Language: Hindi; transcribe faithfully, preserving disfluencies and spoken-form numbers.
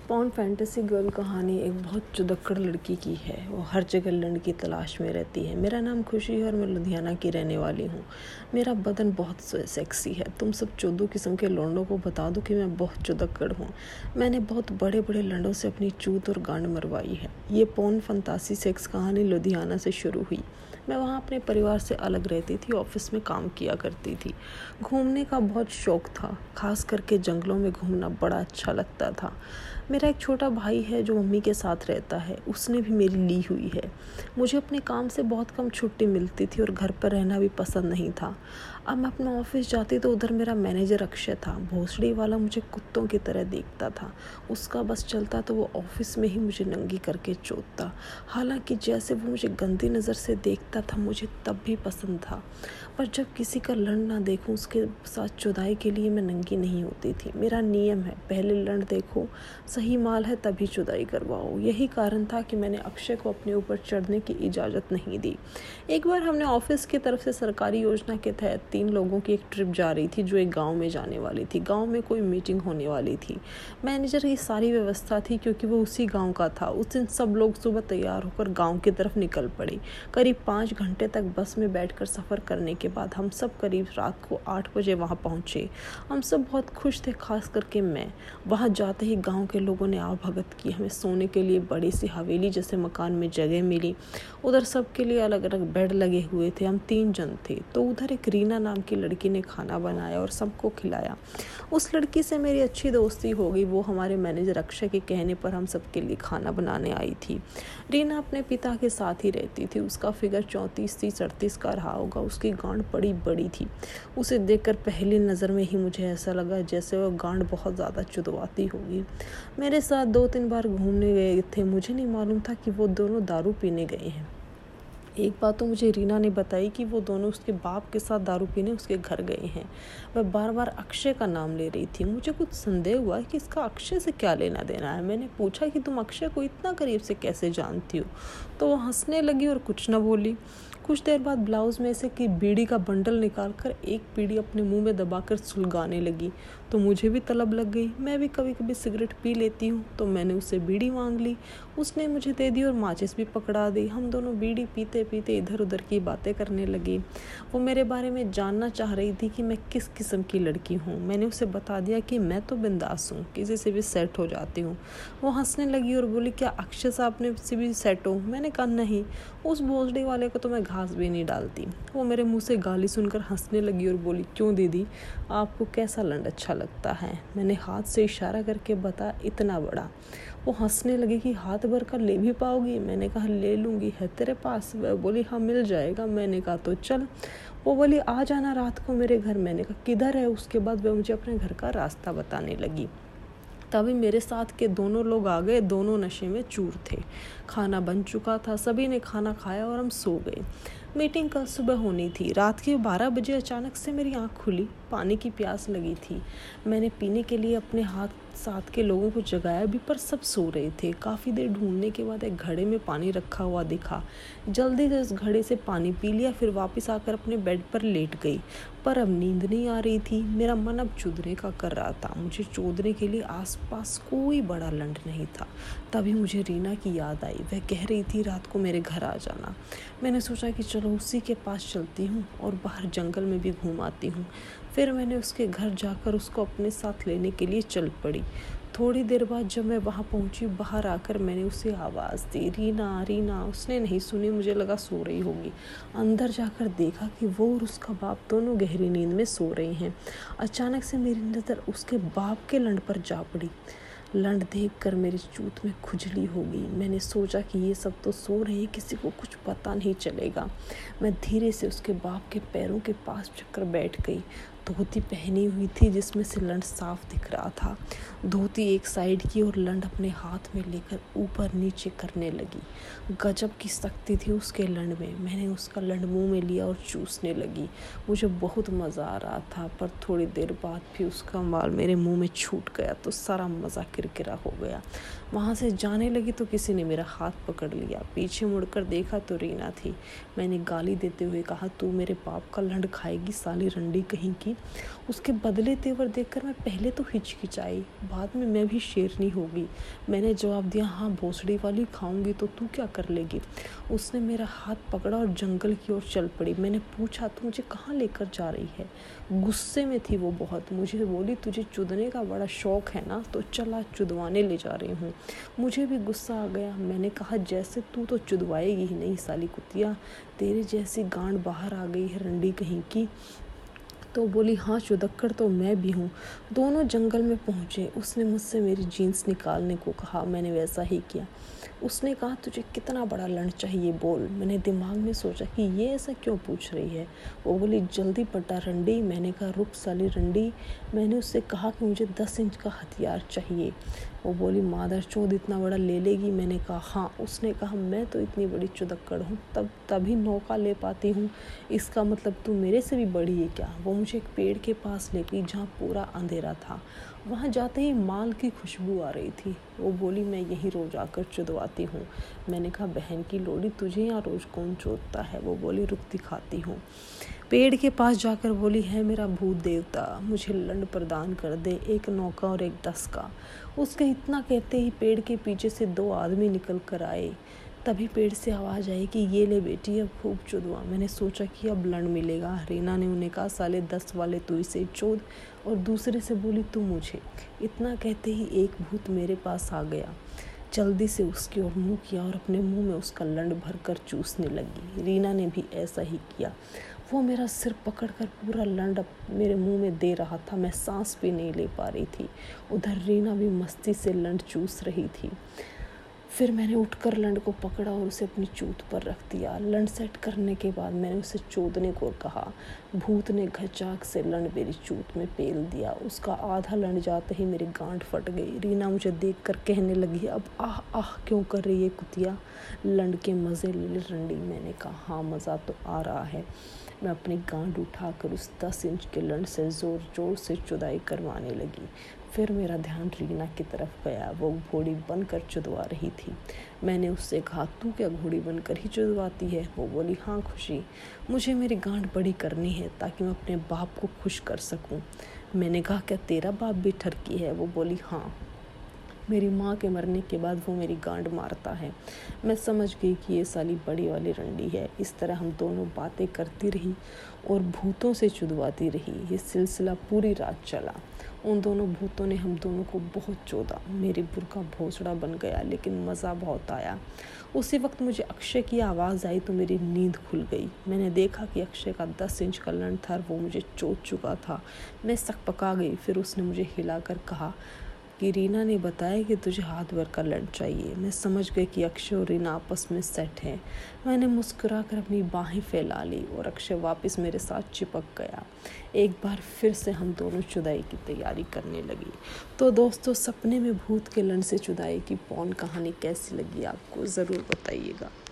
पॉर्न फैंटेसी गर्ल कहानी एक बहुत चुदक्कड़ लड़की की है। वो हर जगह लंड की तलाश में रहती है। मेरा नाम खुशी है और मैं लुधियाना की रहने वाली हूँ। मेरा बदन बहुत सेक्सी है। तुम सब चौदह किस्म के लौंडों को बता दो कि मैं बहुत चुदक्कड़ हूँ। मैंने बहुत बड़े बड़े लंडों से अपनी चूत और गांड मरवाई है। ये पॉर्न फंतासी सेक्स कहानी लुधियाना से शुरू हुई। मैं वहाँ अपने परिवार से अलग रहती थी, ऑफिस में काम किया करती थी। घूमने का बहुत शौक़ था, खास करके जंगलों में घूमना बड़ा अच्छा लगता था। मेरा एक छोटा भाई है जो मम्मी के साथ रहता है, उसने भी मेरी ली हुई है। मुझे अपने काम से बहुत कम छुट्टी मिलती थी और घर पर रहना भी पसंद नहीं था। अब मैं अपना ऑफिस जाती तो उधर मेरा मैनेजर अक्षय था। भोसड़ी वाला मुझे कुत्तों की तरह देखता था। उसका बस चलता तो वो ऑफिस में ही मुझे नंगी करके चोदता। हालांकि जैसे वो मुझे गंदी नज़र से देखता था, मुझे तब भी पसंद था। पर जब किसी का लंड ना देखूं, उसके साथ चुदाई के लिए मैं नंगी नहीं होती थी। मेरा नियम है, पहले लंड देखो, सही माल है तभी चुदाई करवाओ। यही कारण था कि मैंने अक्षय को अपने ऊपर चढ़ने की इजाज़त नहीं दी। एक बार हमने ऑफिस की तरफ से सरकारी योजना के तहत तीन लोगों की एक ट्रिप जा रही थी जो एक गांव में जाने वाली थी। गांव में कोई मीटिंग होने वाली थी। मैनेजर की सारी व्यवस्था थी क्योंकि वो उसी गांव का था। उस दिन सब लोग सुबह तैयार होकर गांव की तरफ निकल पड़े। करीब पाँच घंटे तक बस में बैठकर सफ़र करने के बाद हम सब करीब रात को आठ बजे वहाँ पहुँचे। हम सब बहुत खुश थे, खास करके मैं। वहाँ जाते ही गाँव के लोगों ने आवभगत की। हमें सोने के लिए बड़ी सी हवेली जैसे मकान में जगह मिली। उधर सबके लिए अलग अलग बेड लगे हुए थे। हम तीन जन थे तो उधर एक रीना नाम की लड़की ने खाना बनाया और सबको खिलाया। उस लड़की से मेरी अच्छी दोस्ती हो गई। वो हमारे मैनेजर अक्षय के कहने पर हम सबके लिए खाना बनाने आई थी। रीना अपने पिता के साथ ही रहती थी। उसका फिगर चौंतीस तीस अड़तीस का रहा होगा। उसकी गांड बड़ी बड़ी थी। उसे देखकर पहली नज़र में ही मुझे ऐसा लगा जैसे वह गांड बहुत ज़्यादा चुदवाती होगी। मेरे साथ दो तीन बार घूमने गए थे। मुझे नहीं मालूम था कि वो दोनों दारू पीने गए हैं। एक बात तो मुझे रीना ने बताई कि वो दोनों उसके बाप के साथ दारू पीने उसके घर गए हैं। वह बार बार अक्षय का नाम ले रही थी। मुझे कुछ संदेह हुआ कि इसका अक्षय से क्या लेना देना है। मैंने पूछा कि तुम अक्षय को इतना करीब से कैसे जानती हो, तो वो हंसने लगी और कुछ न बोली। कुछ देर बाद ब्लाउज में से कि बीड़ी का बंडल निकालकर एक बीड़ी अपने मुंह में दबाकर सुलगाने लगी तो मुझे भी तलब लग गई। मैं भी कभी कभी सिगरेट पी लेती हूँ, तो मैंने उससे बीड़ी मांग ली। उसने मुझे दे दी और माचिस भी पकड़ा दी। हम दोनों बीड़ी पीते पीते इधर उधर की बातें करने लगी। वो मेरे बारे में जानना चाह रही थी कि मैं किस किस्म की लड़की हूँ। मैंने उसे बता दिया कि मैं तो बिंदास हूँ, किसी से भी सेट हो जाती हूँ। वो हंसने लगी और बोली, क्या अक्षय साहब ने से भी सेट हो? मैंने कहा नहीं, उस भोसड़ी वाले को तो मैं घास भी नहीं डालती। वो मेरे मुंह से गाली सुनकर हंसने लगी और बोली, क्यों दीदी, आपको कैसा लंड अच्छा लगता है? मैंने हाथ से इशारा करके बता, इतना बड़ा। वो हंसने लगी कि हाथ भर कर ले भी पाओगी? मैंने कहा ले लूँगी, है तेरे पास? वह बोली हाँ मिल जाएगा। मैंने कहा तो चल। वो बोली आ जाना रात को मेरे घर। मैंने कहा किधर है? उसके बाद वह मुझे अपने घर का रास्ता बताने लगी। तभी मेरे साथ के दोनों लोग आ गए। दोनों नशे में चूर थे। खाना बन चुका था। सभी ने खाना खाया और हम सो गए। मीटिंग कल सुबह होनी थी। रात के बारह बजे अचानक से मेरी आंख खुली। पानी की प्यास लगी थी। मैंने पीने के लिए अपने हाथ साथ के लोगों को जगाया भी, पर सब सो रहे थे। काफ़ी देर ढूंढने के बाद एक घड़े में पानी रखा हुआ दिखा। जल्दी से उस घड़े से पानी पी लिया, फिर वापस आकर अपने बेड पर लेट गई। पर अब नींद नहीं आ रही थी। मेरा मन अब चुदने का कर रहा था। मुझे चोदने के लिए आसपास कोई बड़ा लंड नहीं था। तभी मुझे रीना की याद आई। वह कह रही थी रात को मेरे घर आ जाना। मैंने सोचा कि चलो उसी के पास चलती हूँ और बाहर जंगल में भी घूम आती हूँ। फिर मैंने उसके घर जाकर उसको अपने साथ लेने के लिए चल पड़ी। थोड़ी देर बाद जब मैं वहाँ पहुँची, बाहर आकर मैंने उसे आवाज़ दी, रीना रीना। उसने नहीं सुनी। मुझे लगा सो रही होगी। अंदर जाकर देखा कि वो और उसका बाप दोनों गहरी नींद में सो रहे हैं। अचानक से मेरी नज़र उसके बाप के लंड पर जा पड़ी। लंड देखकर मेरी चूत में खुजली हो गई। मैंने सोचा कि ये सब तो सो रहे हैं, किसी को कुछ पता नहीं चलेगा। मैं धीरे से उसके बाप के पैरों के पास चक्कर बैठ गई। धोती पहनी हुई थी जिसमें से लंड साफ दिख रहा था। धोती एक साइड की और लंड अपने हाथ में लेकर ऊपर नीचे करने लगी। गजब की शक्ति थी उसके लंड में। मैंने उसका लंड मुंह में लिया और चूसने लगी। मुझे बहुत मज़ा आ रहा था, पर थोड़ी देर बाद भी उसका माल मेरे मुंह में छूट गया तो सारा मज़ा किरकिरा हो गया। वहाँ से जाने लगी तो किसी ने मेरा हाथ पकड़ लिया। पीछे मुड़कर देखा तो रीना थी। मैंने गाली देते हुए कहा, तू मेरे बाप का लंड खाएगी साली रंडी कहीं की। उसके बदले तेवर देखकर मैं पहले तो हिचकिचाई, बाद में मैं भी शेरनी होगी। मैंने जवाब दिया, हाँ भोसड़ी वाली खाऊंगी तो तू क्या कर लेगी। उसने मेरा हाथ पकड़ा और जंगल की ओर चल पड़ी। मैंने पूछा, तू मुझे कहाँ लेकर जा रही है। गुस्से में थी वो बहुत। मुझे बोली, तुझे चुदने का बड़ा शौक है ना, तो चल आज चुदवाने ले जा रही हूँ। मुझे भी गुस्सा आ गया। मैंने कहा, जैसे तू तो चुदवाएगी ही नहीं साली कुतिया, तेरे जैसी गांड बाहर आ गई है रंडी कहीं की। तो बोली, हाँ चुदक्कड़ तो मैं भी हूँ। दोनों जंगल में पहुँचे। उसने मुझसे मेरी जीन्स निकालने को कहा। मैंने वैसा ही किया। उसने कहा, तुझे कितना बड़ा लंड चाहिए बोल। मैंने दिमाग में सोचा कि ये ऐसा क्यों पूछ रही है। वो बोली, जल्दी पटा रंडी। मैंने कहा, रुक साली रंडी। मैंने उससे कहा कि मुझे दस इंच का हथियार चाहिए। वो बोली, मादर चोद इतना बड़ा ले लेगी। मैंने कहा, हाँ। उसने कहा, मैं तो इतनी बड़ी चुदक्कड़ हूँ तब तभी नौका ले पाती हूँ, इसका मतलब तू मेरे से भी बड़ी है क्या। वो मुझे एक पेड़ के पास ले गई जहाँ पूरा अंधेरा था। वहाँ जाते ही माल की खुशबू आ रही थी। वो बोली, मैं यहीं रोज आकर चुदवाती हूँ। मैंने कहा, बहन की लोड़ी, तुझे यहाँ रोज कौन चोदता है। वो बोली, रुक दिखाती हूँ। पेड़ के पास जाकर बोली, है मेरा भूत देवता, मुझे लंड प्रदान कर दे, एक नौका और एक दस का। उसके इतना कहते ही पेड़ के पीछे से दो आदमी निकल कर आए। तभी पेड़ से आवाज़ आई कि ये ले बेटी, अब खूब चुदवा। मैंने सोचा कि अब लंड मिलेगा। रीना ने उन्हें कहा, साले दस वाले तू इसे चोद। और दूसरे से बोली, तू मुझे। इतना कहते ही एक भूत मेरे पास आ गया। जल्दी से उसकी ओर मुँह किया और अपने मुंह में उसका लंड भर कर चूसने लगी। रीना ने भी ऐसा ही किया। वो मेरा सिर पकड़कर पूरा लंड मेरे मुंह में दे रहा था। मैं सांस भी नहीं ले पा रही थी। उधर रीना भी मस्ती से लंड चूस रही थी। फिर मैंने उठकर लंड को पकड़ा और उसे अपनी चूत पर रख दिया। लंड सेट करने के बाद मैंने उसे चोदने को कहा। भूत ने घचाक से लंड मेरी चूत में पेल दिया। उसका आधा लंड जाते ही मेरी गांठ फट गई। रीना मुझे देखकर कहने लगी, अब आह आह क्यों कर रही है कुतिया, लंड के मज़े ले रंडी। मैंने कहा, हाँ मज़ा तो आ रहा है। मैं अपनी गांड उठाकर उस दस इंच के लंड से ज़ोर ज़ोर से चुदाई करवाने लगी। फिर मेरा ध्यान रीना की तरफ गया। वो घोड़ी बनकर चुदवा रही थी। मैंने उससे कहा, तू क्या घोड़ी बनकर ही चुदवाती है। वो बोली, हाँ खुशी, मुझे मेरी गांड बड़ी करनी है ताकि मैं अपने बाप को खुश कर सकूं। मैंने कहा, क्या तेरा बाप भी ठरकी है। वो बोली, हाँ, मेरी माँ के मरने के बाद वो मेरी गांड मारता है। मैं समझ गई कि ये साली बड़ी वाली रंडी है। इस तरह हम दोनों बातें करती रही और भूतों से चुदवाती रही। ये सिलसिला पूरी रात चला। उन दोनों भूतों ने हम दोनों को बहुत चोदा। मेरी बुर्का भोसड़ा बन गया, लेकिन मज़ा बहुत आया। उसी वक्त मुझे अक्षय की आवाज़ आई तो मेरी नींद खुल गई। मैंने देखा कि अक्षय का दस इंच का लंड था, वो मुझे चोद चुका था। मैं सकपका गई। फिर उसने मुझे हिलाकर कहा कि रीना ने बताया कि तुझे हाथ भर का लंड चाहिए। मैं समझ गई कि अक्षय और रीना आपस में सेट हैं। मैंने मुस्कुराकर अपनी बाहें फैला ली और अक्षय वापस मेरे साथ चिपक गया। एक बार फिर से हम दोनों चुदाई की तैयारी करने लगी। तो दोस्तों, सपने में भूत के लंड से चुदाई की पौन कहानी कैसी लगी आपको, ज़रूर बताइएगा।